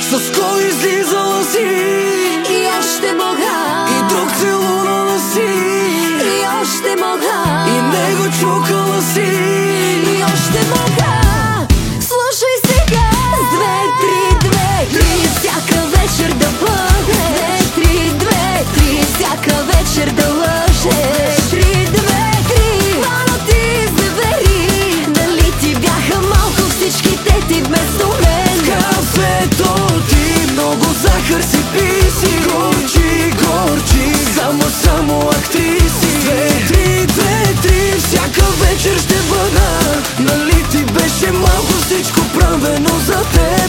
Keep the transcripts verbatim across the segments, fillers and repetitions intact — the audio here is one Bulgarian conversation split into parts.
С кой излизала си и още мога, и друг целунала си и още мога, и него чукала си и още мога. Слушай сега, две, три, две, три, всяка вечер да бъде. Две, три, две, три, всяка вечер да лъже. Три, две, три, мало ти изневери. Нали ти бяха малко всичките ти вместо мен? Кафето ти много захар си писи. Горчи, горчи, само, само актриси. Две, три, две, три, всяка вечер ще бъда. Нали ти беше малко всичко правено за теб?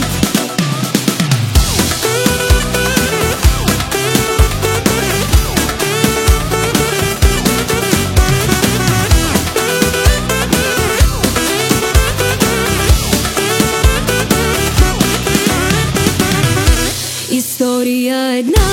История една,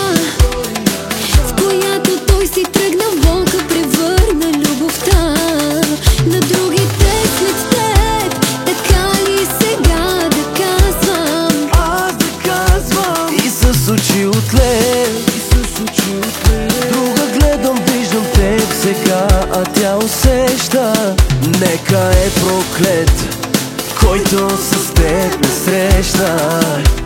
в която той си тръгна, волка превърна любовта на другите след теб. Така ли сега да казвам? Аз да казвам и с очи от лед, и с очи от лед. Друга гледам, виждам теб сега, а тя усеща. Нека е проклет, който с теб не срещна.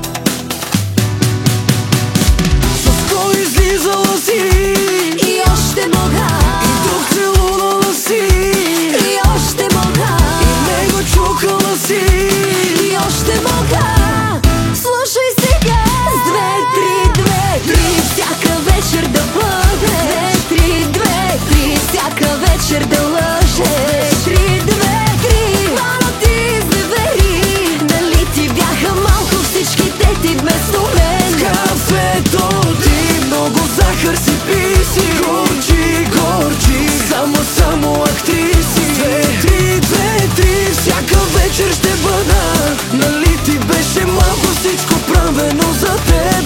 Излизала си И още мога, и друг целунала си и още мога, и него чукала си и още мога. Слушай сега, две, три, две, три, всяка вечер да бъде. Две, три, две, три, всяка вечер да лъже. Три, две, три, мало ти изневери. Нали ти бяха малко всичките ти вместо мен? Кафето ти много захар си писи. Горчи, горчи, само, само актриси. Две, три, две, три, всяка вечер ще бъда. Нали ти беше малко всичко правено за теб?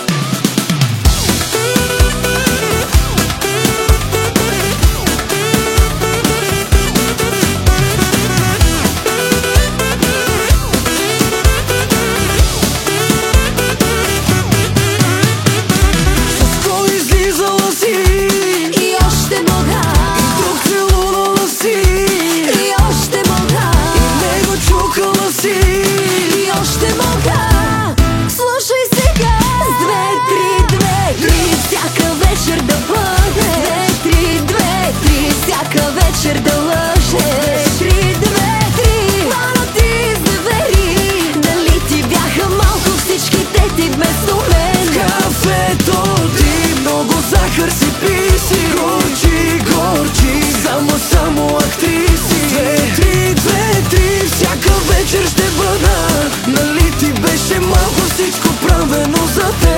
Вечер да лъже. Три, две, три, мало ти изневери. Нали ти бяха малко всичките ти вместо мен? Кафето ти много захар си писи. Горчи, горчи, само, само актриси. Две, три, две, три, всяка вечер ще бъда. Нали ти беше малко всичко правено за теб?